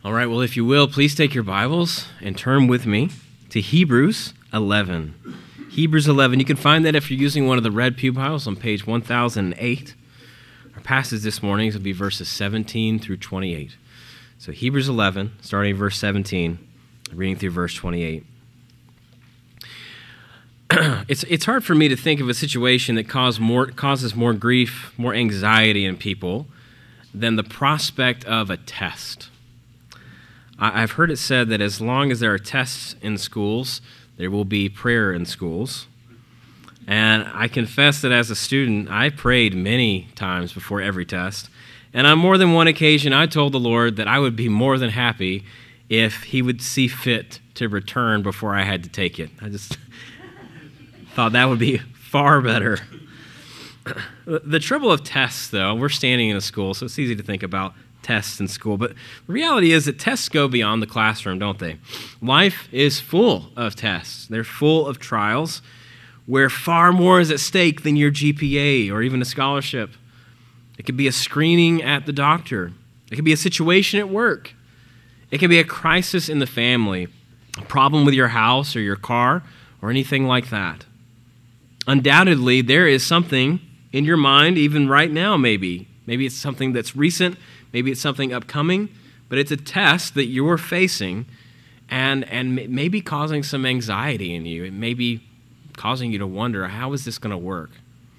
All right, well, if you will, please take your Bibles and turn with me to Hebrews 11. Hebrews 11. You can find that if you're using one of the red pew Bibles on page 1008. Our passage this morning will be verses 17 through 28. So Hebrews 11, starting at verse 17, reading through verse 28. It's hard for me to think of a situation that causes more grief, more anxiety in people than the prospect of a test. I've heard it said that as long as there are tests in schools, there will be prayer in schools. And I confess that as a student, I prayed many times before every test. And on more than one occasion, I told the Lord that I would be more than happy if He would see fit to return before I had to take it. I just thought that would be far better. The trouble of tests, though, we're standing in a school, so it's easy to think about tests in school, but the reality is that tests go beyond the classroom, don't they? Life is full of tests. They're full of trials where far more is at stake than your GPA or even a scholarship. It could be a screening at the doctor. It could be a situation at work. It could be a crisis in the family, a problem with your house or your car or anything like that. Undoubtedly, there is something in your mind, even right now maybe. Maybe it's something that's recent. Maybe it's something upcoming, but it's a test that you're facing and maybe causing some anxiety in you. It may be causing you to wonder, how is this going to work?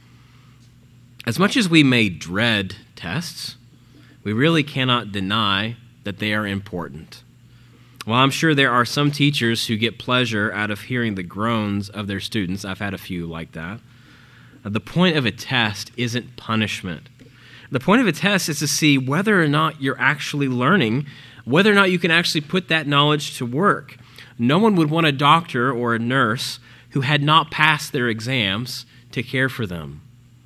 As much as we may dread tests, we really cannot deny that they are important. While I'm sure there are some teachers who get pleasure out of hearing the groans of their students, I've had a few like that, the point of a test isn't punishment. The point of a test is to see whether or not you're actually learning, whether or not you can actually put that knowledge to work. No one would want a doctor or a nurse who had not passed their exams to care for them.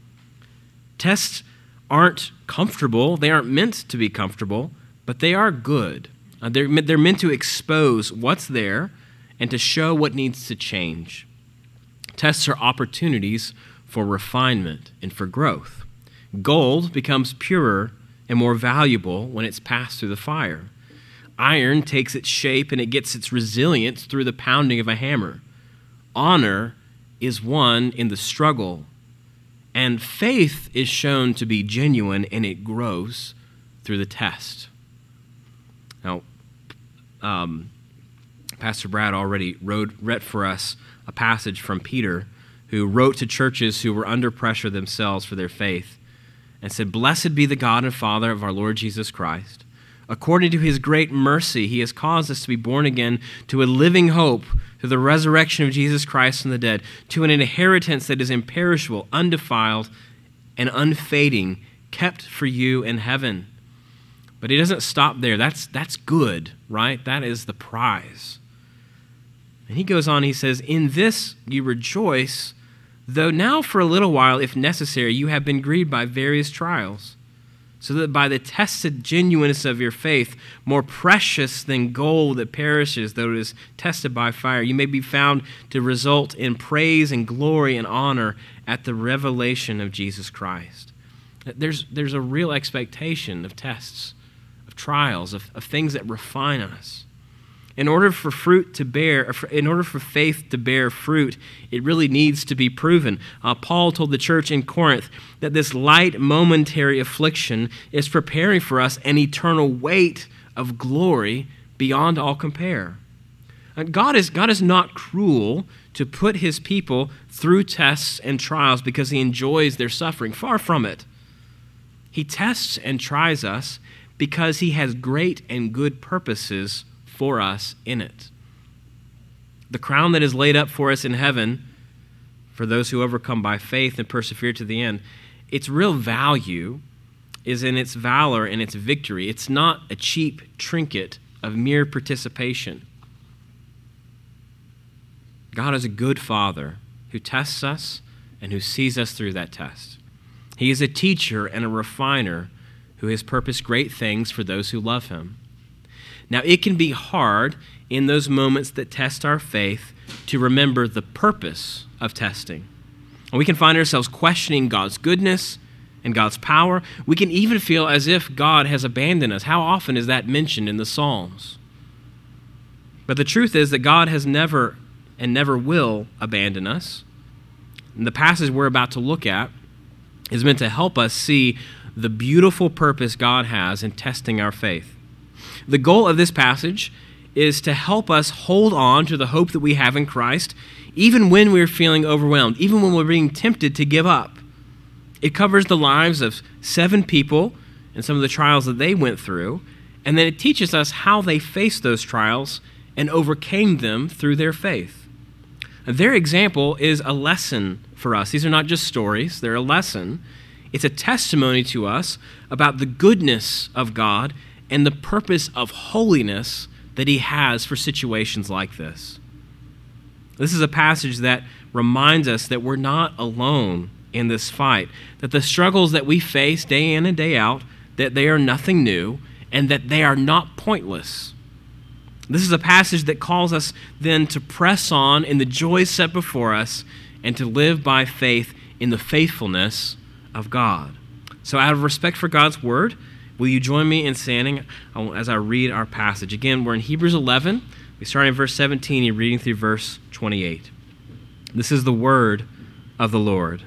Tests aren't comfortable. They aren't meant to be comfortable, but they are good. They're meant to expose what's there and to show what needs to change. Tests are opportunities for refinement and for growth. Gold becomes purer and more valuable when it's passed through the fire. Iron takes its shape and it gets its resilience through the pounding of a hammer. Honor is won in the struggle, and faith is shown to be genuine and it grows through the test. Now, Pastor Brad already read for us a passage from Peter, who wrote to churches who were under pressure themselves for their faith, and said, "Blessed be the God and Father of our Lord Jesus Christ. According to His great mercy, He has caused us to be born again to a living hope through the resurrection of Jesus Christ from the dead, to an inheritance that is imperishable, undefiled, and unfading, kept for you in heaven." But He doesn't stop there. That's good, right? That is the prize. And He goes on, He says, "In this you rejoice, though now for a little while, if necessary, you have been grieved by various trials, so that by the tested genuineness of your faith, more precious than gold that perishes, though it is tested by fire, you may be found to result in praise and glory and honor at the revelation of Jesus Christ." There's a real expectation of tests, of trials, of things that refine us. In order for faith to bear fruit, it really needs to be proven. Paul told the church in Corinth that this light momentary affliction is preparing for us an eternal weight of glory beyond all compare. God is not cruel to put His people through tests and trials because He enjoys their suffering. Far from it. He tests and tries us because He has great and good purposes for us in it. The crown that is laid up for us in heaven, for those who overcome by faith and persevere to the end, its real value is in its valor and its victory. It's not a cheap trinket of mere participation. God is a good Father who tests us and who sees us through that test. He is a teacher and a refiner who has purposed great things for those who love Him. Now, it can be hard in those moments that test our faith to remember the purpose of testing. And we can find ourselves questioning God's goodness and God's power. We can even feel as if God has abandoned us. How often is that mentioned in the Psalms? But the truth is that God has never and never will abandon us. And the passage we're about to look at is meant to help us see the beautiful purpose God has in testing our faith. The goal of this passage is to help us hold on to the hope that we have in Christ, even when we're feeling overwhelmed, even when we're being tempted to give up. It covers the lives of 7 people and some of the trials that they went through, and then it teaches us how they faced those trials and overcame them through their faith. Their example is a lesson for us. These are not just stories, they're a lesson. It's a testimony to us about the goodness of God and the purpose of holiness that He has for situations like this. This is a passage that reminds us that we're not alone in this fight, that the struggles that we face day in and day out, that they are nothing new, and that they are not pointless. This is a passage that calls us then to press on in the joys set before us and to live by faith in the faithfulness of God. So out of respect for God's word, will you join me in standing as I read our passage? Again, we're in Hebrews 11. We start in verse 17 and reading through verse 28. This is the word of the Lord.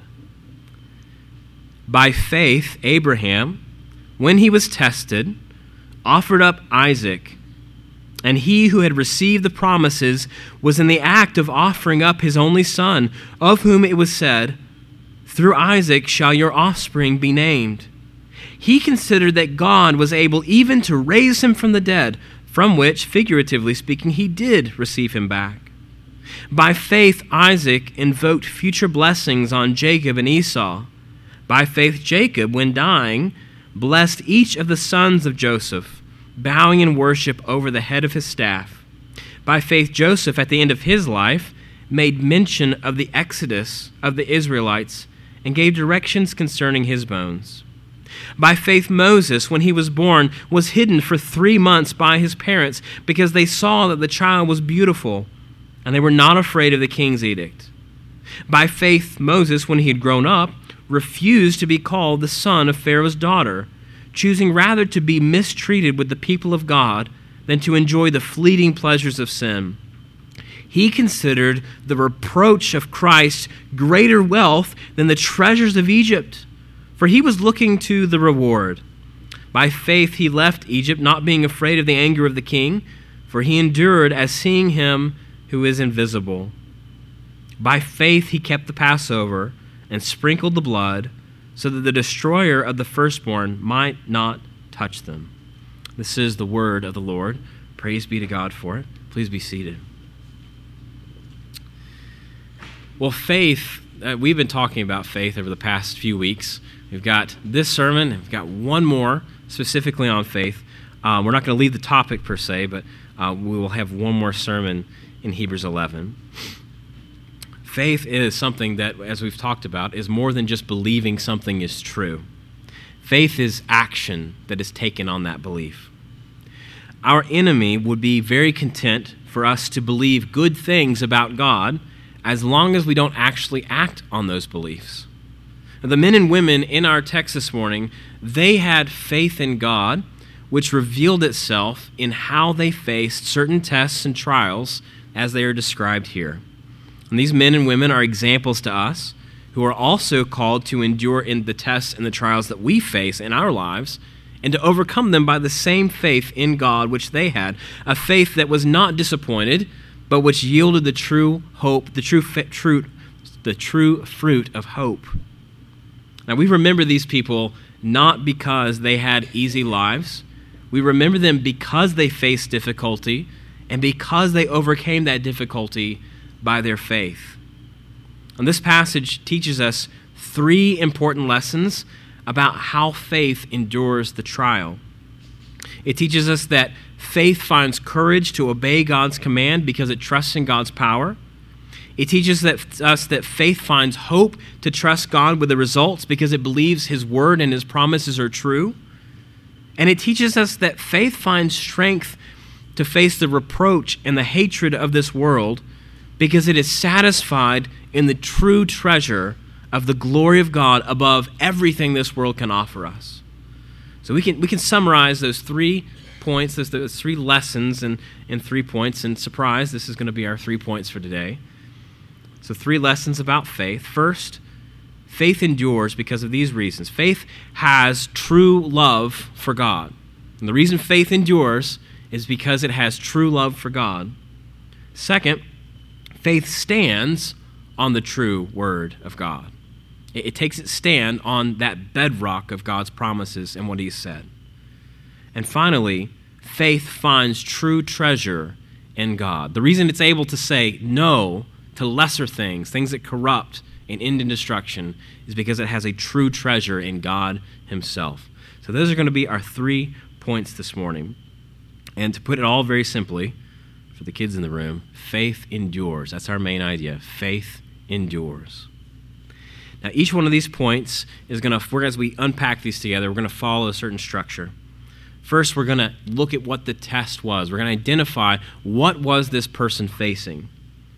By faith, Abraham, when he was tested, offered up Isaac, and he who had received the promises was in the act of offering up his only son, of whom it was said, "Through Isaac shall your offspring be named." He considered that God was able even to raise him from the dead, from which, figuratively speaking, he did receive him back. By faith, Isaac invoked future blessings on Jacob and Esau. By faith, Jacob, when dying, blessed each of the sons of Joseph, bowing in worship over the head of his staff. By faith, Joseph, at the end of his life, made mention of the exodus of the Israelites and gave directions concerning his bones. By faith, Moses, when he was born, was hidden for 3 months by his parents because they saw that the child was beautiful, and they were not afraid of the king's edict. By faith, Moses, when he had grown up, refused to be called the son of Pharaoh's daughter, choosing rather to be mistreated with the people of God than to enjoy the fleeting pleasures of sin. He considered the reproach of Christ greater wealth than the treasures of Egypt, for he was looking to the reward. By faith he left Egypt, not being afraid of the anger of the king, for he endured as seeing him who is invisible. By faith he kept the Passover and sprinkled the blood, so that the destroyer of the firstborn might not touch them. This is the word of the Lord. Praise be to God for it. Please be seated. Well, faith, we've been talking about faith over the past few weeks. We've got this sermon, and we've got one more specifically on faith. We're not going to leave the topic per se, but we will have one more sermon in Hebrews 11. Faith is something that, as we've talked about, is more than just believing something is true. Faith is action that is taken on that belief. Our enemy would be very content for us to believe good things about God as long as we don't actually act on those beliefs. The men and women in our text this morning, they had faith in God, which revealed itself in how they faced certain tests and trials as they are described here. And these men and women are examples to us who are also called to endure in the tests and the trials that we face in our lives and to overcome them by the same faith in God which they had, a faith that was not disappointed, but which yielded the true hope, the true fruit of hope. Now we remember these people not because they had easy lives. We remember them because they faced difficulty and because they overcame that difficulty by their faith. And this passage teaches us 3 important lessons about how faith endures the trial. It teaches us that faith finds courage to obey God's command because it trusts in God's power. It teaches us that faith finds hope to trust God with the results because it believes His word and His promises are true. And it teaches us that faith finds strength to face the reproach and the hatred of this world because it is satisfied in the true treasure of the glory of God above everything this world can offer us. So we can summarize those 3 points, those 3 lessons in 3 points. And surprise, this is going to be our 3 points for today. So 3 lessons about faith. First, faith endures because of these reasons. Faith has true love for God. And the reason faith endures is because it has true love for God. Second, faith stands on the true word of God. It takes its stand on that bedrock of God's promises and what He's said. And finally, faith finds true treasure in God. The reason it's able to say no to lesser things, things that corrupt and end in destruction, is because it has a true treasure in God Himself. So those are going to be our 3 points this morning. And to put it all very simply, for the kids in the room, faith endures. That's our main idea. Faith endures. Now, each one of these points is going to, as we unpack these together, we're going to follow a certain structure. First, we're going to look at what the test was. We're going to identify what was this person facing.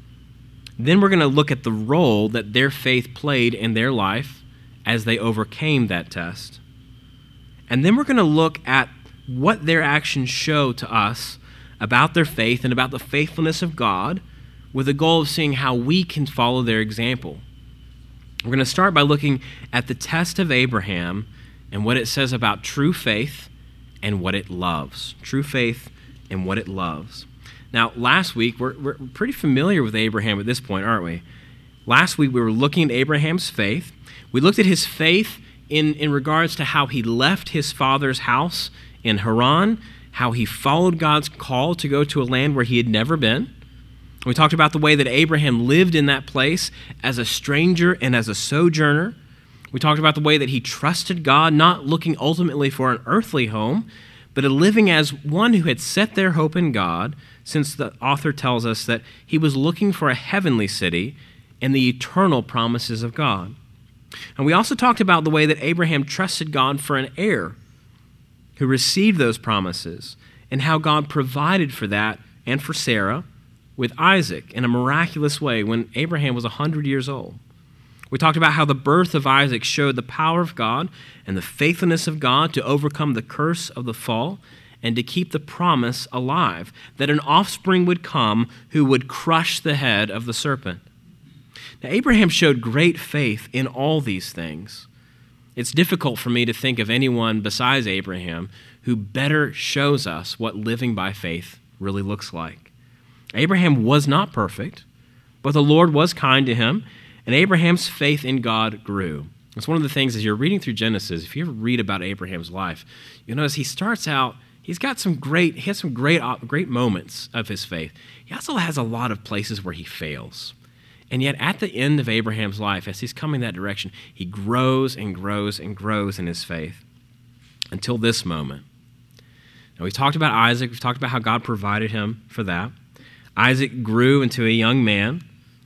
Then we're going to look at the role that their faith played in their life as they overcame that test. And then we're going to look at what their actions show to us about their faith and about the faithfulness of God, with the goal of seeing how we can follow their example. We're going to start by looking at the test of Abraham and what it says about true faith and what it loves. True faith and what it loves. Now, last week, we're pretty familiar with Abraham at this point, aren't we? Last week, we were looking at Abraham's faith. We looked at his faith in regards to how he left his father's house in Haran, how he followed God's call to go to a land where he had never been. We talked about the way that Abraham lived in that place as a stranger and as a sojourner. We talked about the way that he trusted God, not looking ultimately for an earthly home, but living as one who had set their hope in God, since the author tells us that he was looking for a heavenly city and the eternal promises of God. And we also talked about the way that Abraham trusted God for an heir who received those promises, and how God provided for that and for Sarah with Isaac in a miraculous way when Abraham was 100 years old. We talked about how the birth of Isaac showed the power of God and the faithfulness of God to overcome the curse of the fall and to keep the promise alive, that an offspring would come who would crush the head of the serpent. Now, Abraham showed great faith in all these things. It's difficult for me to think of anyone besides Abraham who better shows us what living by faith really looks like. Abraham was not perfect, but the Lord was kind to him, and Abraham's faith in God grew. It's one of the things as you're reading through Genesis, if you ever read about Abraham's life, you'll notice he starts out, he has some great moments of his faith. He also has a lot of places where he fails. And yet at the end of Abraham's life, as he's coming that direction, he grows and grows and grows in his faith until this moment. Now, we talked about Isaac. We've talked about how God provided him for that. Isaac grew into a young man,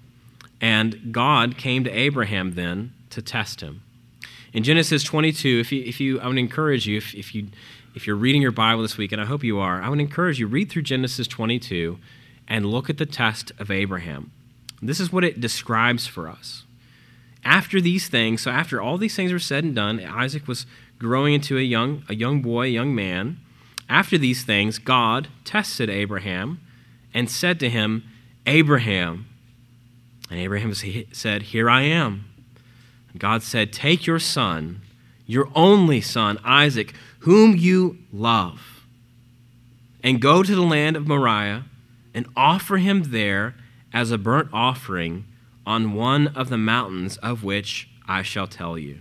and God came to Abraham then to test him. In Genesis 22, I would encourage you, if you're reading your Bible this week, and I hope you are, I would encourage you, read through Genesis 22 and look at the test of Abraham. This is what it describes for us. After these things, so after all these things were said and done, Isaac was growing into a young boy, a young man. After these things, God tested Abraham and said to him, Abraham. And Abraham said, Here I am. And God said, Take your son, your only son, Isaac, whom you love, and go to the land of Moriah and offer him there as a burnt offering on one of the mountains of which I shall tell you.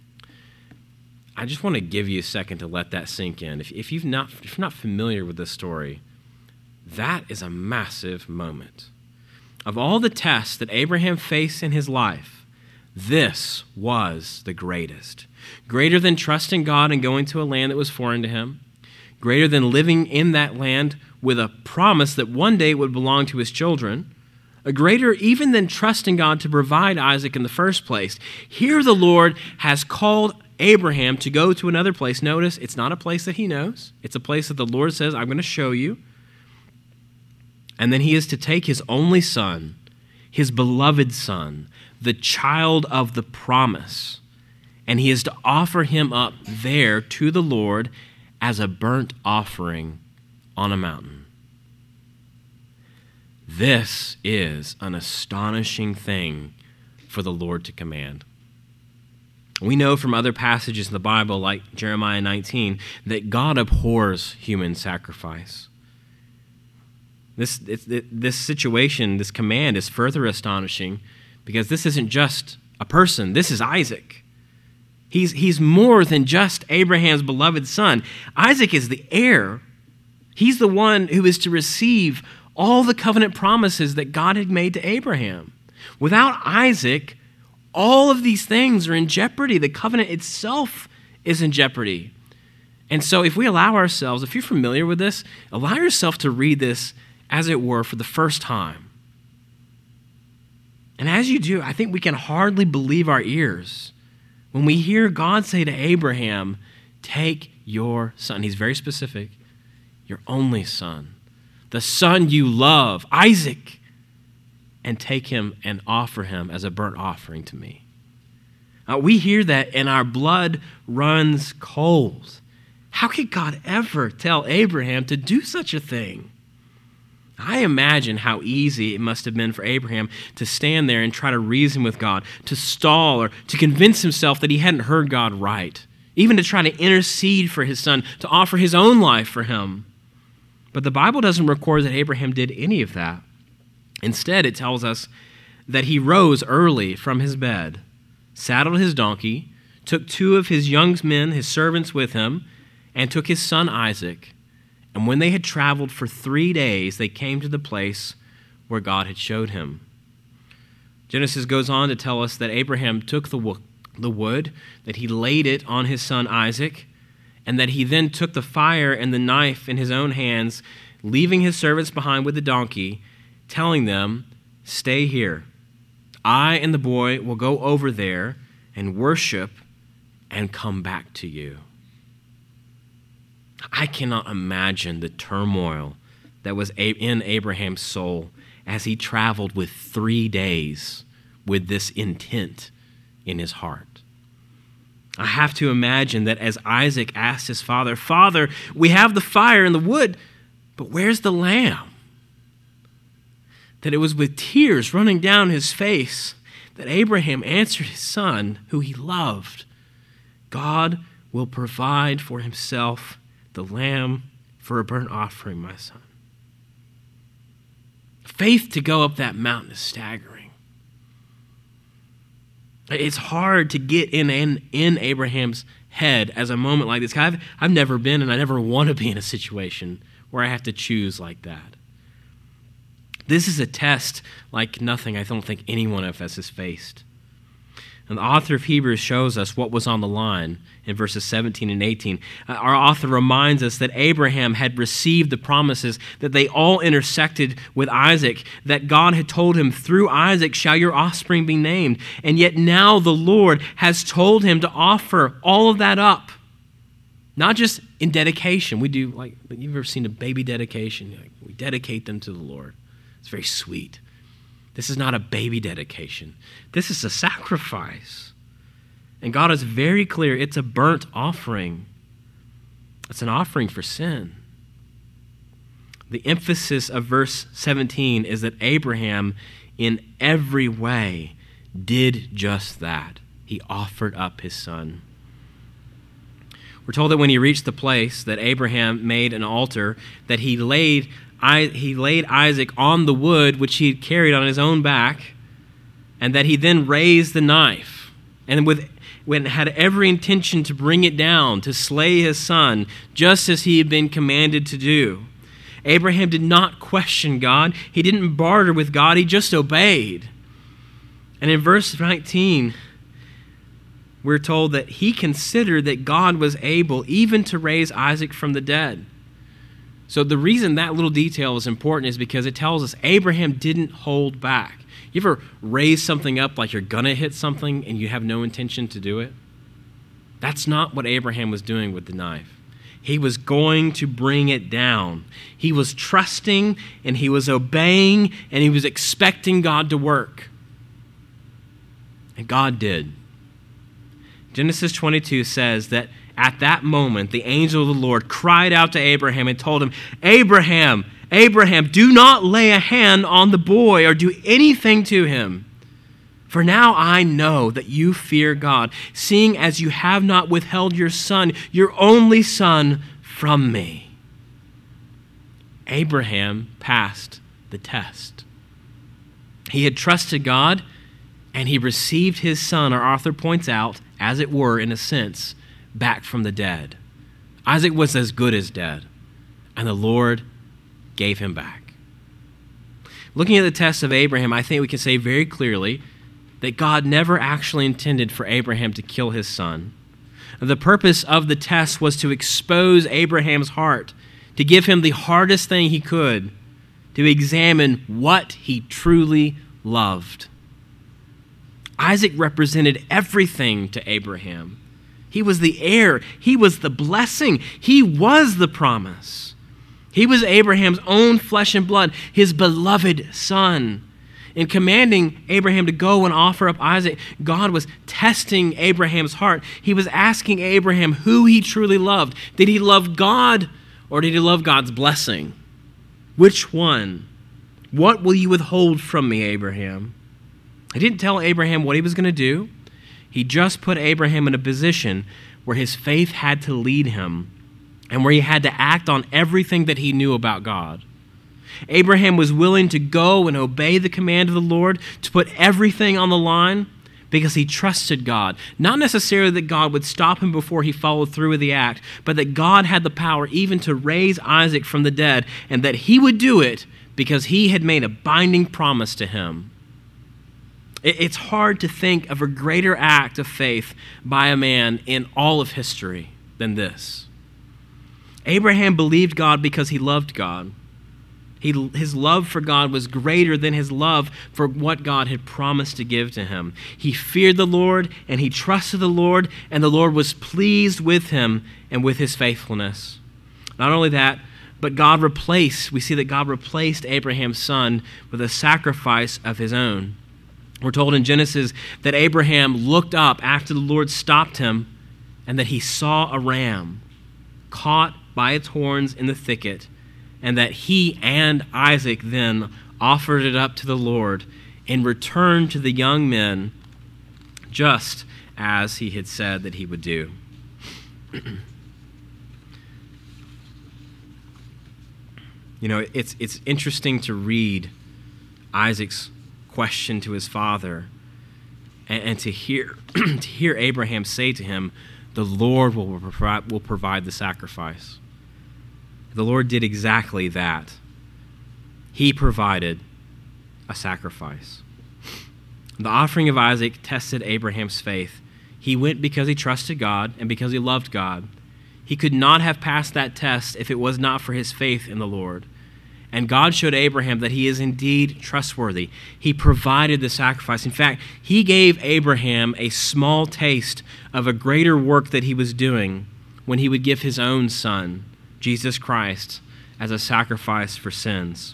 I just want to give you a second to let that sink in. If you're not familiar with this story, that is a massive moment. Of all the tests that Abraham faced in his life, this was the greatest. Greater than trusting God and going to a land that was foreign to him. Greater than living in that land with a promise that one day it would belong to his children. A greater even than trusting God to provide Isaac in the first place. Here the Lord has called Abraham to go to another place. Notice, it's not a place that he knows. It's a place that the Lord says, I'm going to show you. And then he is to take his only son, his beloved son, the child of the promise, and he is to offer him up there to the Lord as a burnt offering on a mountain. This is an astonishing thing for the Lord to command. We know from other passages in the Bible, like Jeremiah 19, that God abhors human sacrifice. This situation, this command is further astonishing because this isn't just a person. This is Isaac. He's more than just Abraham's beloved son. Isaac is the heir. He's the one who is to receive all the covenant promises that God had made to Abraham. Without Isaac, all of these things are in jeopardy. The covenant itself is in jeopardy. And so if we allow ourselves, if you're familiar with this, allow yourself to read this, as it were, for the first time. And as you do, I think we can hardly believe our ears when we hear God say to Abraham, take your son. He's very specific. Your only son, the son you love, Isaac, and take him and offer him as a burnt offering to me. We hear that and our blood runs cold. How could God ever tell Abraham to do such a thing? I imagine how easy it must have been for Abraham to stand there and try to reason with God, to stall or to convince himself that he hadn't heard God right, even to try to intercede for his son, to offer his own life for him. But the Bible doesn't record that Abraham did any of that. Instead, it tells us that he rose early from his bed, saddled his donkey, took 2 of his young men, his servants, with him, and took his son Isaac. And when they had traveled for 3 days, they came to the place where God had showed him. Genesis goes on to tell us that Abraham took the wood, that he laid it on his son Isaac, and that he then took the fire and the knife in his own hands, leaving his servants behind with the donkey, telling them, stay here. I and the boy will go over there and worship and come back to you. I cannot imagine the turmoil that was in Abraham's soul as he traveled with 3 days with this intent in his heart. I have to imagine that as Isaac asked his father, Father, we have the fire and the wood, but where's the lamb? That it was with tears running down his face that Abraham answered his son, who he loved, God will provide for himself the lamb for a burnt offering, my son. Faith to go up that mountain is staggering. It's hard to get in Abraham's head as a moment like this. I've never been, and I never want to be in a situation where I have to choose like that. This is a test like nothing I don't think any one of us has faced. And the author of Hebrews shows us what was on the line in verses 17 and 18. Our author reminds us that Abraham had received the promises, that they all intersected with Isaac, that God had told him, through Isaac shall your offspring be named. And yet now the Lord has told him to offer all of that up. Not just in dedication. We do, like, you've ever seen a baby dedication? We dedicate them to the Lord. It's very sweet. This is not a baby dedication. This is a sacrifice. And God is very clear. It's a burnt offering. It's an offering for sin. The emphasis of verse 17 is that Abraham, in every way, did just that. He offered up his son. We're told that when he reached the place that Abraham made an altar, that he laid Isaac on the wood which he had carried on his own back, and that he then raised the knife, and when had every intention to bring it down, to slay his son, just as he had been commanded to do. Abraham did not question God. He didn't barter with God. He just obeyed. And in verse 19, we're told that he considered that God was able even to raise Isaac from the dead. So the reason that little detail is important is because it tells us Abraham didn't hold back. You ever raise something up like you're going to hit something and you have no intention to do it? That's not what Abraham was doing with the knife. he was going to bring it down. He was trusting and he was obeying and he was expecting God to work. And God did. Genesis 22 says that at that moment, the angel of the Lord cried out to Abraham and told him, Abraham, Abraham, do not lay a hand on the boy or do anything to him. For now I know that you fear God, seeing as you have not withheld your son, your only son, from me. Abraham passed the test. He had trusted God, and he received his son, our author points out, as it were, in a sense, back from the dead. Isaac was as good as dead, and the Lord gave him back. Looking at the test of Abraham, I think we can say very clearly that God never actually intended for Abraham to kill his son. The purpose of the test was to expose Abraham's heart, to give him the hardest thing he could, to examine what he truly loved. Isaac represented everything to Abraham. He was the heir. He was the blessing. He was the promise. He was Abraham's own flesh and blood, his beloved son. In commanding Abraham to go and offer up Isaac, God was testing Abraham's heart. He was asking Abraham who he truly loved. Did he love God or did he love God's blessing? Which one? What will you withhold from me, Abraham? He didn't tell Abraham what he was going to do. He just put Abraham in a position where his faith had to lead him and where he had to act on everything that he knew about God. Abraham was willing to go and obey the command of the Lord, to put everything on the line because he trusted God. Not necessarily that God would stop him before he followed through with the act, but that God had the power even to raise Isaac from the dead and that he would do it because he had made a binding promise to him. It's hard to think of a greater act of faith by a man in all of history than this. Abraham believed God because he loved God. His love for God was greater than his love for what God had promised to give to him. He feared the Lord and he trusted the Lord, and the Lord was pleased with him and with his faithfulness. Not only that, but we see that God replaced Abraham's son with a sacrifice of his own. We're told in Genesis that Abraham looked up after the Lord stopped him and that he saw a ram caught by its horns in the thicket, and that he and Isaac then offered it up to the Lord in return to the young men, just as he had said that he would do. You know, it's interesting to read Isaac's question to his father and to hear Abraham say to him, the Lord will provide the sacrifice. The Lord did exactly that. He provided a sacrifice. The offering of Isaac tested Abraham's faith. He went because he trusted God and because he loved God. He could not have passed that test if it was not for his faith in the Lord. And God showed Abraham that he is indeed trustworthy. He provided the sacrifice. In fact, he gave Abraham a small taste of a greater work that he was doing when he would give his own son, Jesus Christ, as a sacrifice for sins.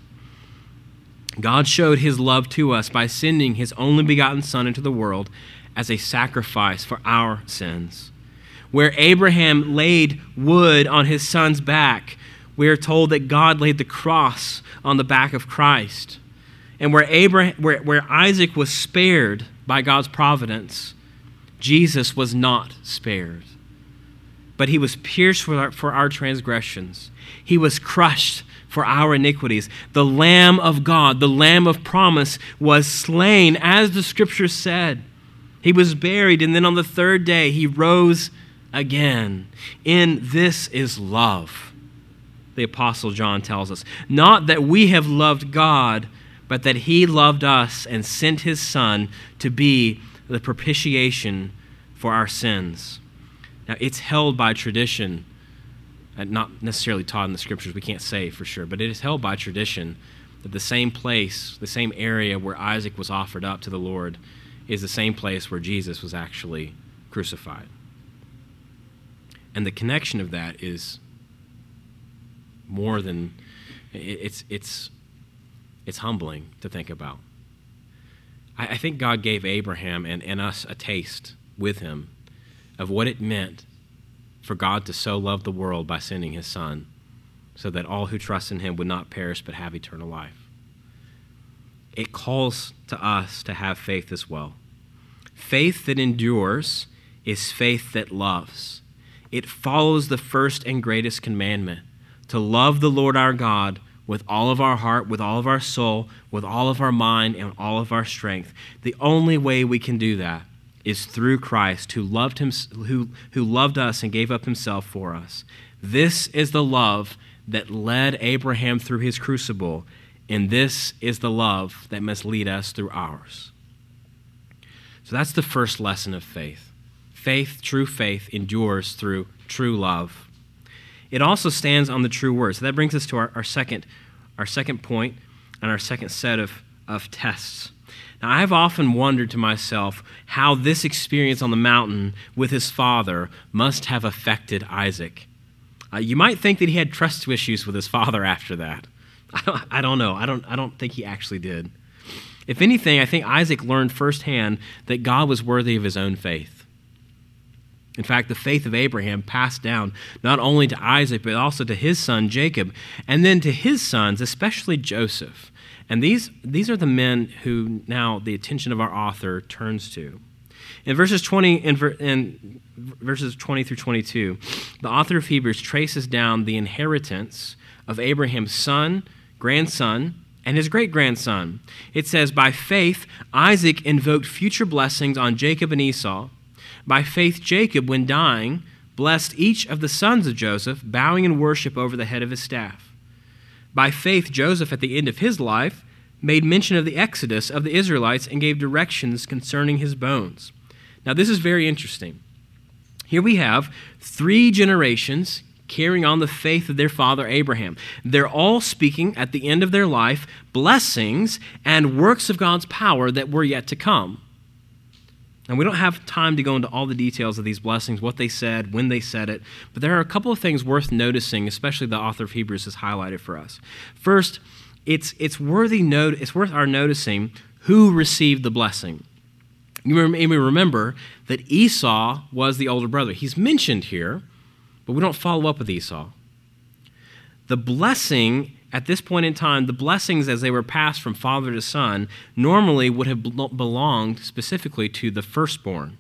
God showed his love to us by sending his only begotten Son into the world as a sacrifice for our sins. Where Abraham laid wood on his son's back, we are told that God laid the cross on the back of Christ. And where Isaac was spared by God's providence, Jesus was not spared. But he was pierced for our transgressions. He was crushed for our iniquities. The Lamb of God, the Lamb of promise, was slain, as the Scripture said. He was buried, and then on the third day he rose again. In this is love, the Apostle John tells us. Not that we have loved God, but that he loved us and sent his Son to be the propitiation for our sins. Now, it's held by tradition, not necessarily taught in the Scriptures, we can't say for sure, but it is held by tradition that the same place, the same area where Isaac was offered up to the Lord is the same place where Jesus was actually crucified. And the connection of that is more than it's humbling to think about. I think God gave Abraham and us a taste with him of what it meant for God to so love the world by sending his Son, so that all who trust in him would not perish but have eternal life. It calls to us to have faith as well. Faith that endures is faith that loves. It follows the first and greatest commandment, to love the Lord our God with all of our heart, with all of our soul, with all of our mind, and all of our strength. The only way we can do that is through Christ, who loved us and gave up himself for us. This is the love that led Abraham through his crucible, and this is the love that must lead us through ours. So that's the first lesson of faith. Faith, true faith, endures through true love. It also stands on the true word. So that brings us to our second point and our second set of tests. Now, I've often wondered to myself how this experience on the mountain with his father must have affected Isaac. You might think that he had trust issues with his father after that. I don't know. I don't think he actually did. If anything, I think Isaac learned firsthand that God was worthy of his own faith. In fact, the faith of Abraham passed down not only to Isaac, but also to his son Jacob, and then to his sons, especially Joseph. And these are the men who now the attention of our author turns to. In verses 20 through 22, the author of Hebrews traces down the inheritance of Abraham's son, grandson, and his great-grandson. It says, by faith, Isaac invoked future blessings on Jacob and Esau. By faith, Jacob, when dying, blessed each of the sons of Joseph, bowing in worship over the head of his staff. By faith, Joseph, at the end of his life, made mention of the exodus of the Israelites and gave directions concerning his bones. Now, this is very interesting. Here we have 3 generations carrying on the faith of their father Abraham. They're all speaking at the end of their life blessings and works of God's power that were yet to come. And we don't have time to go into all the details of these blessings, what they said, when they said it, but there are a couple of things worth noticing, especially the author of Hebrews has highlighted for us. First, it's worth our noticing who received the blessing. You may remember that Esau was the older brother. He's mentioned here, but we don't follow up with Esau. The blessing, at this point in time, the blessings as they were passed from father to son normally would have belonged specifically to the firstborn.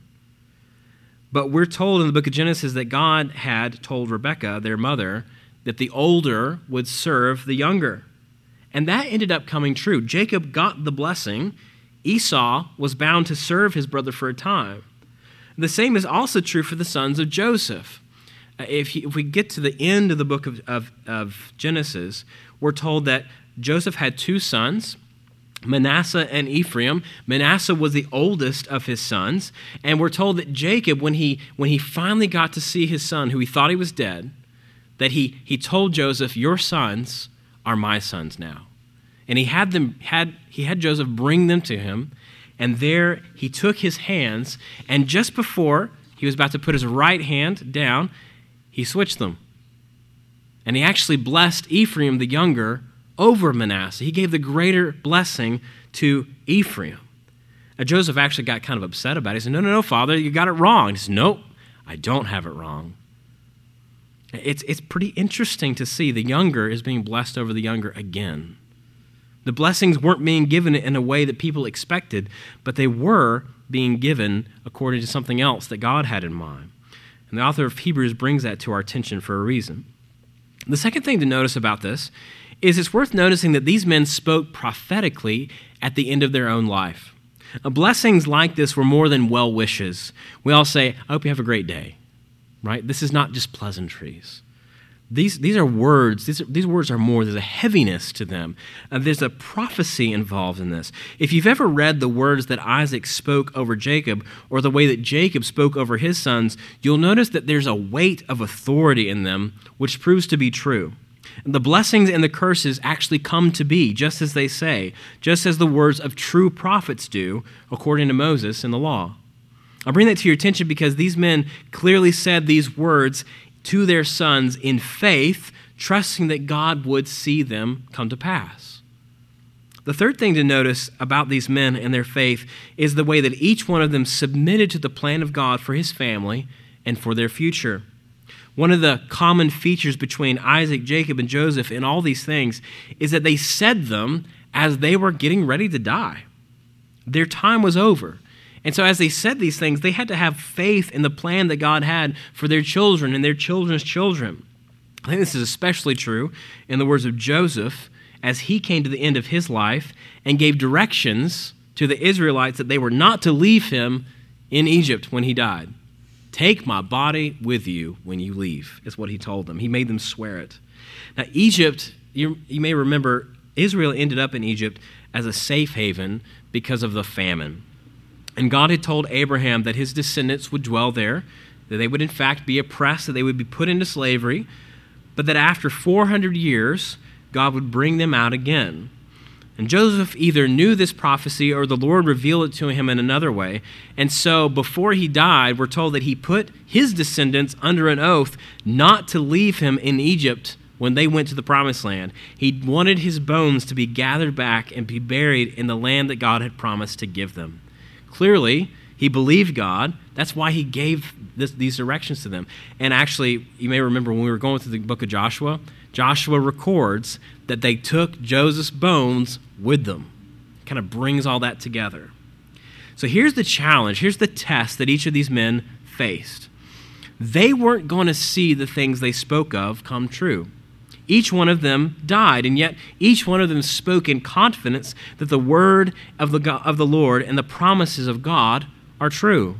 But we're told in the book of Genesis that God had told Rebekah, their mother, that the older would serve the younger. And that ended up coming true. Jacob got the blessing. Esau was bound to serve his brother for a time. The same is also true for the sons of Joseph. If we get to the end of the book of Genesis, we're told that Joseph had 2 sons, Manasseh and Ephraim. Manasseh was the oldest of his sons, and we're told that Jacob, when he finally got to see his son, who he thought he was dead, that he told Joseph, "Your sons are my sons now," and he had Joseph bring them to him, and there he took his hands, and just before he was about to put his right hand down, he switched them. And he actually blessed Ephraim the younger over Manasseh. He gave the greater blessing to Ephraim. Now, Joseph actually got kind of upset about it. He said, no, Father, you got it wrong. He said, nope, I don't have it wrong. It's pretty interesting to see the younger is being blessed over the younger again. The blessings weren't being given in a way that people expected, but they were being given according to something else that God had in mind. And the author of Hebrews brings that to our attention for a reason. The second thing to notice about this is it's worth noticing that these men spoke prophetically at the end of their own life. Blessings like this were more than well wishes. We all say, "I hope you have a great day," right? This is not just pleasantries. These are words. These words are more. There's a heaviness to them. There's a prophecy involved in this. If you've ever read the words that Isaac spoke over Jacob, or the way that Jacob spoke over his sons, you'll notice that there's a weight of authority in them, which proves to be true. The blessings and the curses actually come to be, just as they say, just as the words of true prophets do, according to Moses in the law. I'll bring that to your attention because these men clearly said these words to their sons in faith trusting that God would see them come to pass. The third thing to notice about these men and their faith is the way that each one of them submitted to the plan of God for his family and for their future. One of the common features between Isaac, Jacob, and Joseph in all these things is that they said them as they were getting ready to die. Their time was over. And so as they said these things, they had to have faith in the plan that God had for their children and their children's children. I think this is especially true in the words of Joseph as he came to the end of his life and gave directions to the Israelites that they were not to leave him in Egypt when he died. Take my body with you when you leave, is what he told them. He made them swear it. Now, Egypt, you may remember, Israel ended up in Egypt as a safe haven because of the famine. And God had told Abraham that his descendants would dwell there, that they would in fact be oppressed, that they would be put into slavery, but that after 400 years, God would bring them out again. And Joseph either knew this prophecy or the Lord revealed it to him in another way. And so before he died, we're told that he put his descendants under an oath not to leave him in Egypt when they went to the promised land. He wanted his bones to be gathered back and be buried in the land that God had promised to give them. Clearly, he believed God. That's why he gave these directions to them. And actually, you may remember when we were going through the book of Joshua, Joshua records that they took Joseph's bones with them. Kind of brings all that together. So here's the challenge. Here's the test that each of these men faced. They weren't going to see the things they spoke of come true. Each one of them died, and yet each one of them spoke in confidence that the word of the Lord and the promises of God are true.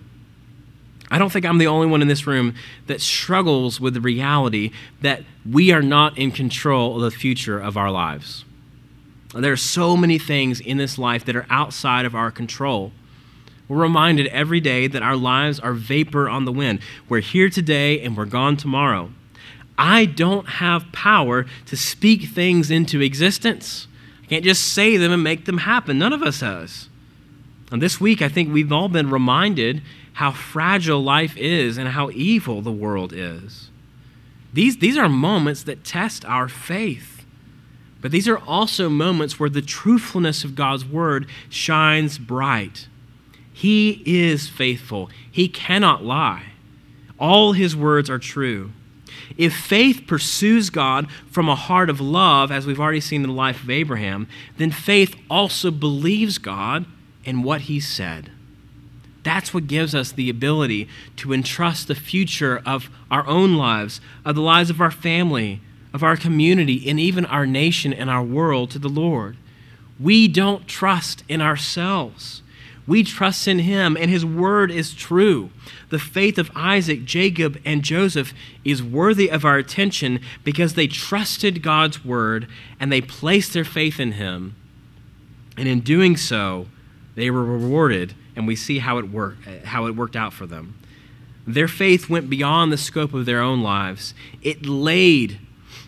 I don't think I'm the only one in this room that struggles with the reality that we are not in control of the future of our lives. There are so many things in this life that are outside of our control. We're reminded every day that our lives are vapor on the wind. We're here today and we're gone tomorrow. I don't have power to speak things into existence. I can't just say them and make them happen. None of us has. And this week, I think we've all been reminded how fragile life is and how evil the world is. These are moments that test our faith. But these are also moments where the truthfulness of God's word shines bright. He is faithful. He cannot lie. All his words are true. If faith pursues God from a heart of love, as we've already seen in the life of Abraham, then faith also believes God and what he said. That's what gives us the ability to entrust the future of our own lives, of the lives of our family, of our community, and even our nation and our world to the Lord. We don't trust in ourselves. We trust in him, and his word is true. The faith of Isaac, Jacob, and Joseph is worthy of our attention because they trusted God's word and they placed their faith in him. And in doing so, they were rewarded, and we see how it worked out for them. Their faith went beyond the scope of their own lives. It laid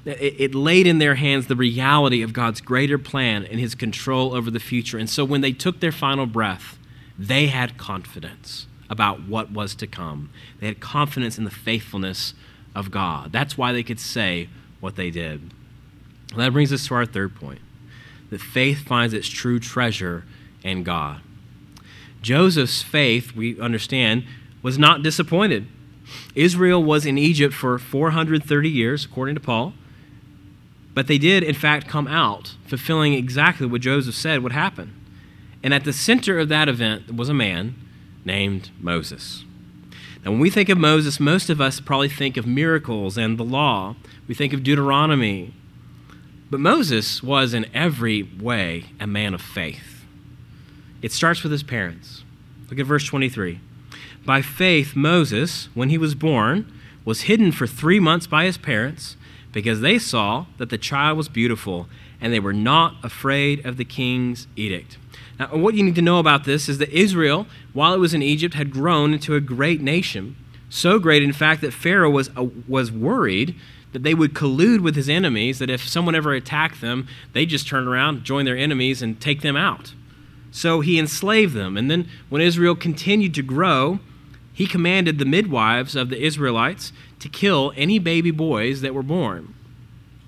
in their hands the reality of God's greater plan and his control over the future. And so when they took their final breath, they had confidence about what was to come. They had confidence in the faithfulness of God. That's why they could say what they did. And that brings us to our third point, that faith finds its true treasure in God. Joseph's faith, we understand, was not disappointed. Israel was in Egypt for 430 years, according to Paul, but they did, in fact, come out, fulfilling exactly what Joseph said would happen. And at the center of that event was a man named Moses. Now, when we think of Moses, most of us probably think of miracles and the law. We think of Deuteronomy. But Moses was in every way a man of faith. It starts with his parents. Look at verse 23. By faith, Moses, when he was born, was hidden for 3 months by his parents because they saw that the child was beautiful and they were not afraid of the king's edict. Now, what you need to know about this is that Israel, while it was in Egypt, had grown into a great nation. So great, in fact, that Pharaoh was worried that they would collude with his enemies, that if someone ever attacked them, they'd just turn around, join their enemies, and take them out. So he enslaved them. And then when Israel continued to grow, he commanded the midwives of the Israelites to kill any baby boys that were born.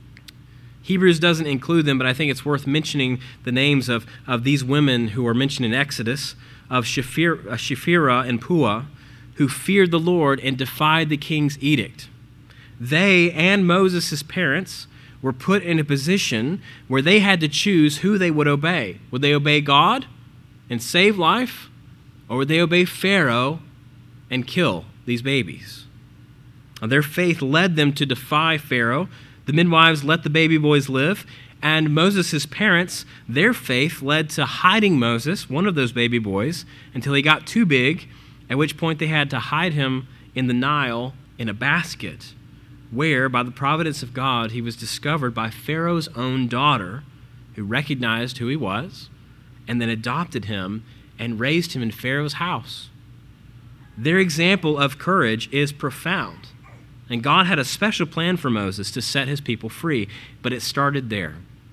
Hebrews doesn't include them, but I think it's worth mentioning the names of these women who are mentioned in Exodus, of Shiphrah and Puah, who feared the Lord and defied the king's edict. They and Moses' parents were put in a position where they had to choose who they would obey. Would they obey God and save life, or would they obey Pharaoh and kill these babies? Now, their faith led them to defy Pharaoh. The midwives let the baby boys live, and Moses' parents, their faith led to hiding Moses, one of those baby boys, until he got too big, at which point they had to hide him in the Nile in a basket, where, by the providence of God, he was discovered by Pharaoh's own daughter, who recognized who he was, and then adopted him and raised him in Pharaoh's house. Their example of courage is profound. And God had a special plan for Moses to set his people free, but it started there.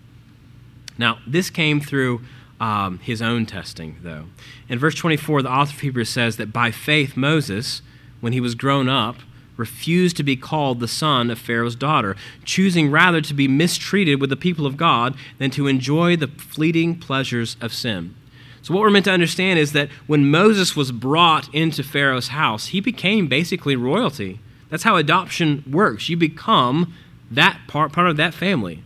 Now, this came through his own testing, though. In verse 24, the author of Hebrews says that by faith Moses, when he was grown up, refused to be called the son of Pharaoh's daughter, choosing rather to be mistreated with the people of God than to enjoy the fleeting pleasures of sin. So what we're meant to understand is that when Moses was brought into Pharaoh's house, he became basically royalty. That's how adoption works. You become that part of that family.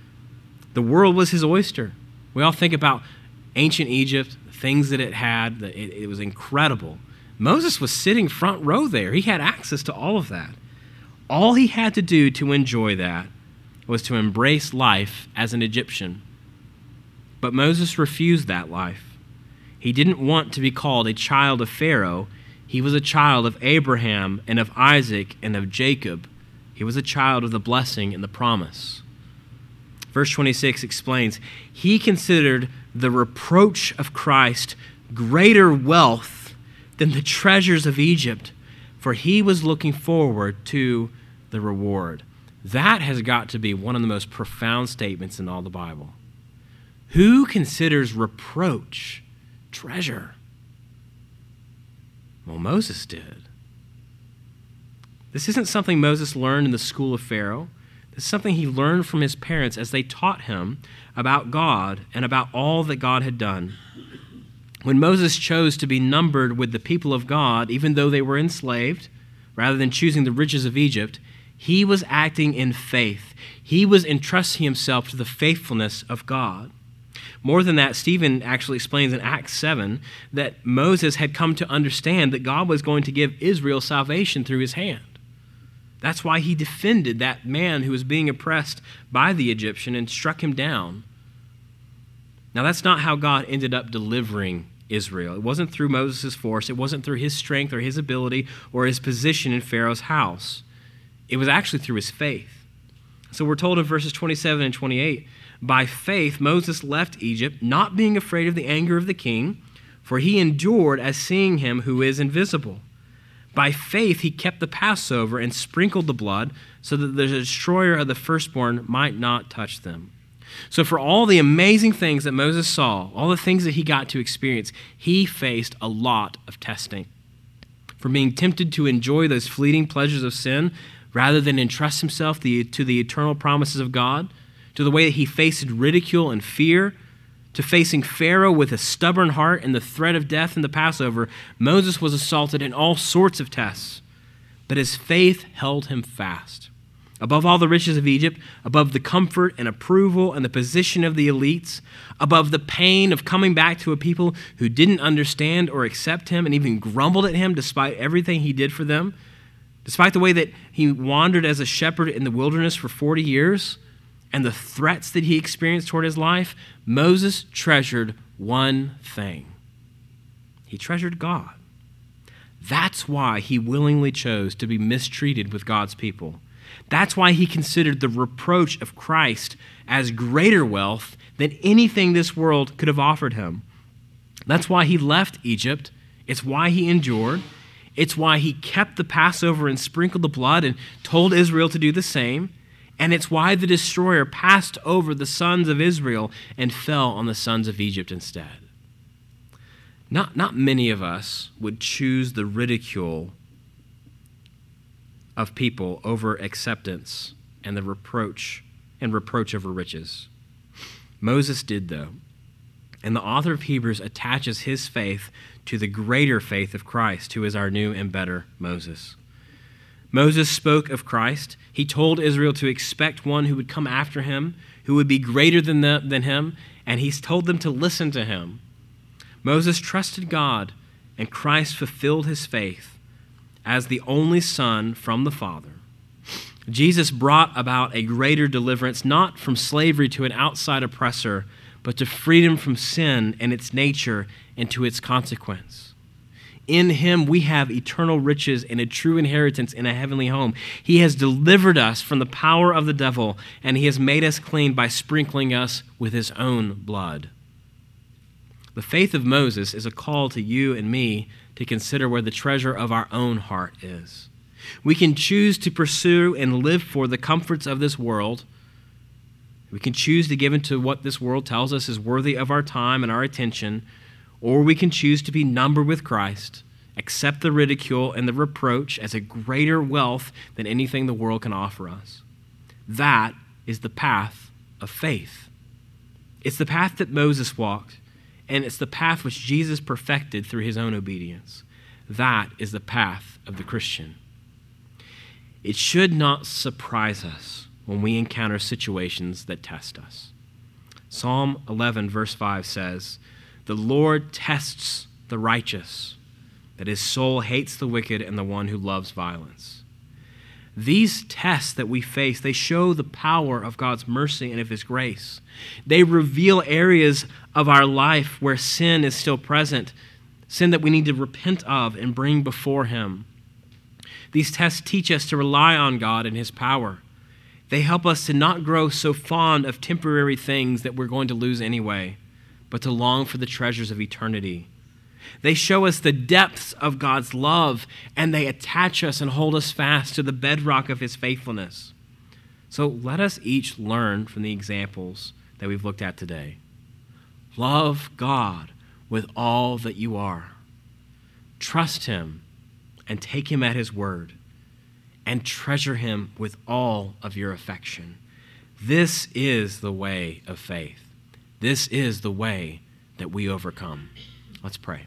The world was his oyster. We all think about ancient Egypt, the things that it had. It was incredible. Moses was sitting front row there. He had access to all of that. All he had to do to enjoy that was to embrace life as an Egyptian. But Moses refused that life. He didn't want to be called a child of Pharaoh. He was a child of Abraham and of Isaac and of Jacob. He was a child of the blessing and the promise. Verse 26 explains, he considered the reproach of Christ greater wealth than the treasures of Egypt, for he was looking forward to the reward. That has got to be one of the most profound statements in all the Bible. Who considers reproach treasure? Well, Moses did. This isn't something Moses learned in the school of Pharaoh. This is something he learned from his parents as they taught him about God and about all that God had done. When Moses chose to be numbered with the people of God, even though they were enslaved, rather than choosing the riches of Egypt, he was acting in faith. He was entrusting himself to the faithfulness of God. More than that, Stephen actually explains in Acts 7 that Moses had come to understand that God was going to give Israel salvation through his hand. That's why he defended that man who was being oppressed by the Egyptian and struck him down. Now, that's not how God ended up delivering Israel. It wasn't through Moses' force. It wasn't through his strength or his ability or his position in Pharaoh's house. It was actually through his faith. So we're told in verses 27 and 28, by faith Moses left Egypt, not being afraid of the anger of the king, for he endured as seeing him who is invisible. By faith he kept the Passover and sprinkled the blood so that the destroyer of the firstborn might not touch them. So for all the amazing things that Moses saw, all the things that he got to experience, he faced a lot of testing. From being tempted to enjoy those fleeting pleasures of sin rather than entrust himself to the eternal promises of God, to the way that he faced ridicule and fear, to facing Pharaoh with a stubborn heart and the threat of death in the Passover, Moses was assaulted in all sorts of tests. But his faith held him fast. Above all the riches of Egypt, above the comfort and approval and the position of the elites, above the pain of coming back to a people who didn't understand or accept him and even grumbled at him despite everything he did for them, despite the way that he wandered as a shepherd in the wilderness for 40 years, and the threats that he experienced toward his life, Moses treasured one thing. He treasured God. That's why he willingly chose to be mistreated with God's people. That's why he considered the reproach of Christ as greater wealth than anything this world could have offered him. That's why he left Egypt. It's why he endured. It's why he kept the Passover and sprinkled the blood and told Israel to do the same. And it's why the destroyer passed over the sons of Israel and fell on the sons of Egypt instead. Not many of us would choose the ridicule of people over acceptance and the reproach and reproach over riches. Moses did, though. And the author of Hebrews attaches his faith to the greater faith of Christ, who is our new and better Moses. Moses spoke of Christ. He told Israel to expect one who would come after him, who would be greater than him, and he's told them to listen to him. Moses trusted God, and Christ fulfilled his faith as the only Son from the Father. Jesus brought about a greater deliverance, not from slavery to an outside oppressor, but to freedom from sin and its nature and to its consequence. In him we have eternal riches and a true inheritance in a heavenly home. He has delivered us from the power of the devil, and he has made us clean by sprinkling us with his own blood. The faith of Moses is a call to you and me to consider where the treasure of our own heart is. We can choose to pursue and live for the comforts of this world. We can choose to give into what this world tells us is worthy of our time and our attention, or we can choose to be numbered with Christ, accept the ridicule and the reproach as a greater wealth than anything the world can offer us. That is the path of faith. It's the path that Moses walked, and it's the path which Jesus perfected through his own obedience. That is the path of the Christian. It should not surprise us when we encounter situations that test us. Psalm 11, verse 5 says, "The Lord tests the righteous, that his soul hates the wicked and the one who loves violence." These tests that we face, they show the power of God's mercy and of his grace. They reveal areas of our life where sin is still present, sin that we need to repent of and bring before him. These tests teach us to rely on God and his power. They help us to not grow so fond of temporary things that we're going to lose anyway, but to long for the treasures of eternity. They show us the depths of God's love, and they attach us and hold us fast to the bedrock of his faithfulness. So let us each learn from the examples that we've looked at today. Love God with all that you are. Trust him and take him at his word, and treasure him with all of your affection. This is the way of faith. This is the way that we overcome. Let's pray.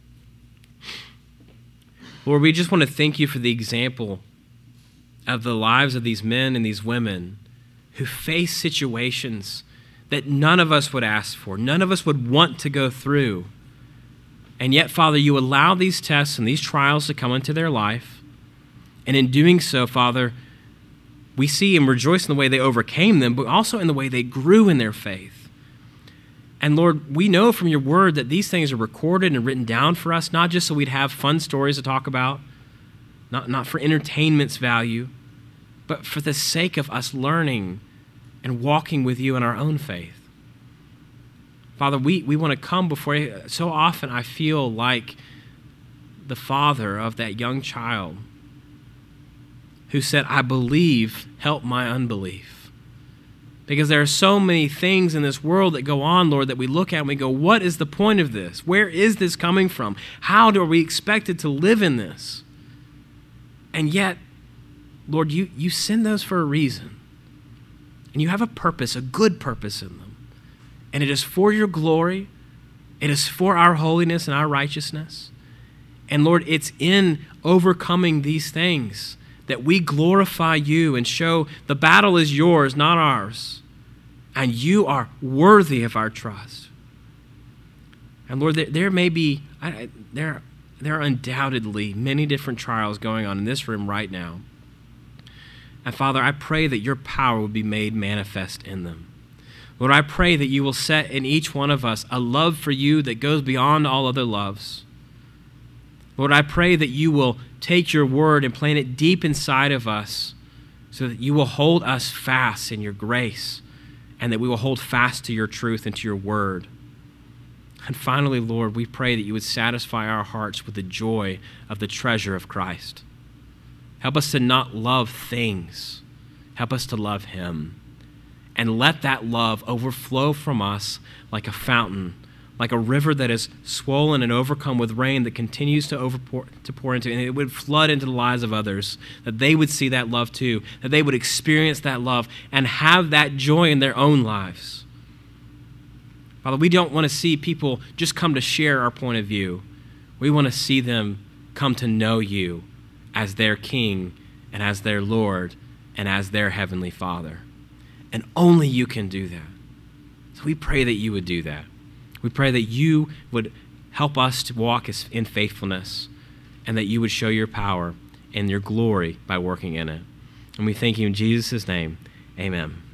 Lord, we just want to thank you for the example of the lives of these men and these women who face situations that none of us would ask for, none of us would want to go through. And yet, Father, you allow these tests and these trials to come into their life. And in doing so, Father, we see and rejoice in the way they overcame them, but also in the way they grew in their faith. And Lord, we know from your word that these things are recorded and written down for us, not just so we'd have fun stories to talk about, not for entertainment's value, but for the sake of us learning and walking with you in our own faith. Father, we want to come before you. So often I feel like the father of that young child who said, "I believe, help my unbelief." Because there are so many things in this world that go on, Lord, that we look at and we go, what is the point of this? Where is this coming from? How are we expected to live in this? And yet, Lord, you send those for a reason. And you have a purpose, a good purpose in them. And it is for your glory. It is for our holiness and our righteousness. And Lord, it's in overcoming these things that we glorify you and show the battle is yours, not ours. And you are worthy of our trust. And Lord, there may be, there are undoubtedly many different trials going on in this room right now. And Father, I pray that your power would be made manifest in them. Lord, I pray that you will set in each one of us a love for you that goes beyond all other loves. Lord, I pray that you will take your word and plant it deep inside of us so that you will hold us fast in your grace and that we will hold fast to your truth and to your word. And finally, Lord, we pray that you would satisfy our hearts with the joy of the treasure of Christ. Help us to not love things. Help us to love him. And let that love overflow from us like a fountain, like a river that is swollen and overcome with rain that continues to pour into, and it would flood into the lives of others, that they would see that love too, that they would experience that love and have that joy in their own lives. Father, we don't want to see people just come to share our point of view. We want to see them come to know you as their King and as their Lord and as their Heavenly Father. And only you can do that. So we pray that you would do that. We pray that you would help us to walk in faithfulness and that you would show your power and your glory by working in it. And we thank you in Jesus' name. Amen.